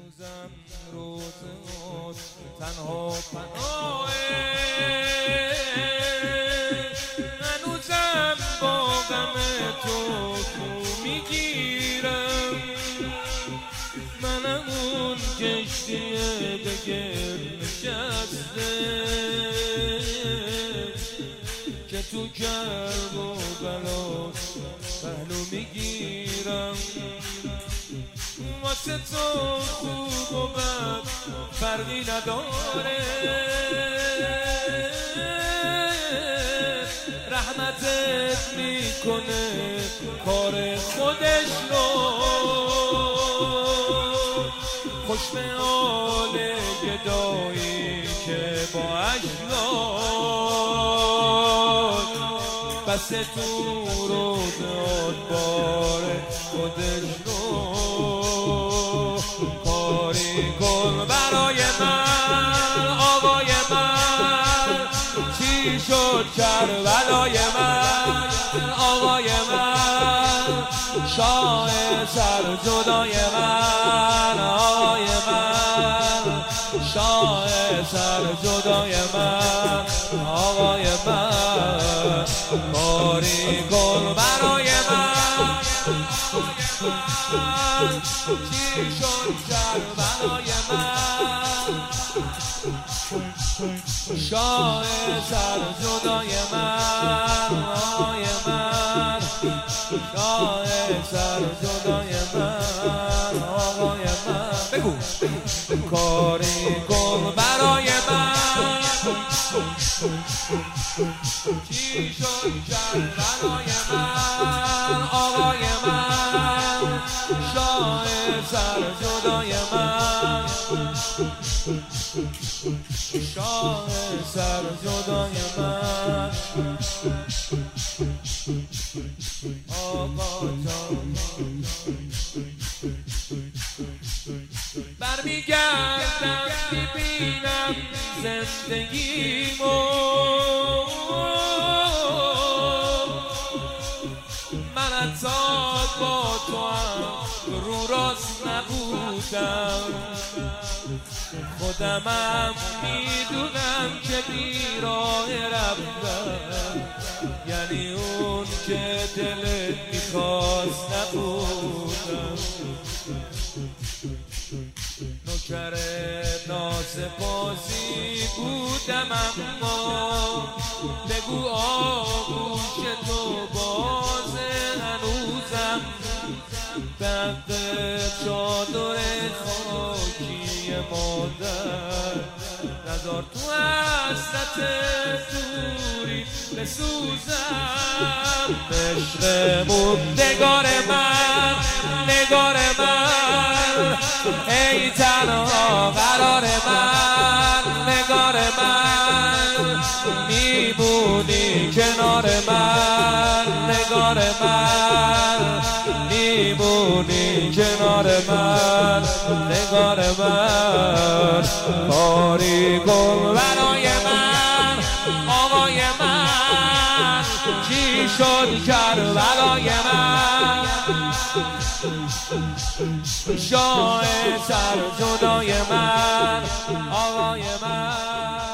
هنوزم روز تنها پناه، هنوزم با غم تو میگیرم. منم اون کشتی دگر نشسته که تو کرب و بلا پهلو میگیرم. واسه تو خوب و بد فرقی نداره، رحمتت میکنه کار خودش رو. خوش به حال گدایی که با اجلاد بس تو رو داد بار خودش رو. کاری کن برای من آقای من، چی شد کربلای من آقای من، شاه سر جدای من آقای من، شاه سر جدای من آقای من. کاری کن برای من چی شد کربلای من، شاه سر جدای من آقای من، شاه سر جدای من آقای من. بگو کاری کن برای من چی شد کربلای من آقای من، شاه سر جدای من، شاه سر جدای من. آقا جان برمیگردم میبینم زندگیمو، من حتی با تو هم رو راست نبودم، خودمم میدونم که بیراه رفتم، یعنی اون که دلت میخواست نبودم. نوکر ناسپاسی بودم اما بگو آغوش تو بازه، هنوزم بند چادر خاکی مادر نذار تو حسرت دوری بسوزم. عشقمون نگار من نگار من، ای تنها قرار من نگار من، میمونی کنار من نگار من، میمونی کنار من نگار من. کاری کن برای من آقای من، چی شد کربلای من، شاه سر جدای من آقای من.